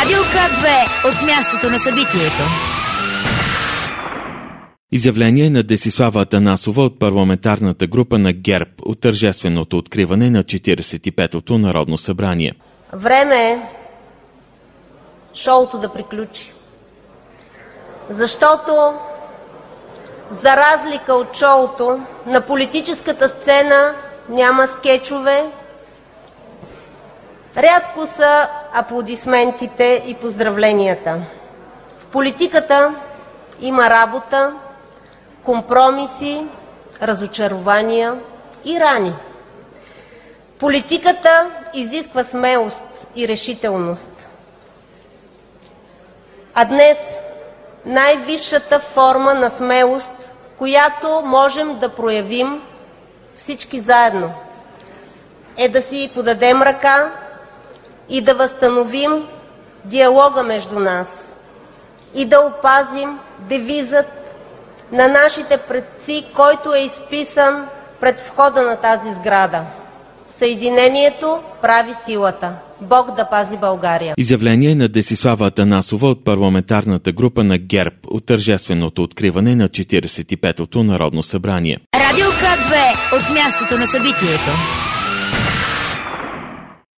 Радио К2 от мястото на събитието. Изявление на Десислава Атанасова от парламентарната група на ГЕРБ от тържественото откриване на 45-то Народно събрание. Време е шоуто да приключи. Защото за разлика от шоуто, на политическата сцена няма скечове, рядко са аплодисментите и поздравленията. В политиката има работа, компромиси, разочарования и рани. Политиката изисква смелост и решителност. А днес най-висшата форма на смелост, която можем да проявим всички заедно, е да си подадем ръка и да възстановим диалога между нас и да опазим девизът на нашите предци, който е изписан пред входа на тази сграда. Съединението прави силата. Бог да пази България. Изявление на Десислава Атанасова от парламентарната група на ГЕРБ от тържественото откриване на 45-то Народно събрание. Радио К2 от мястото на събитието.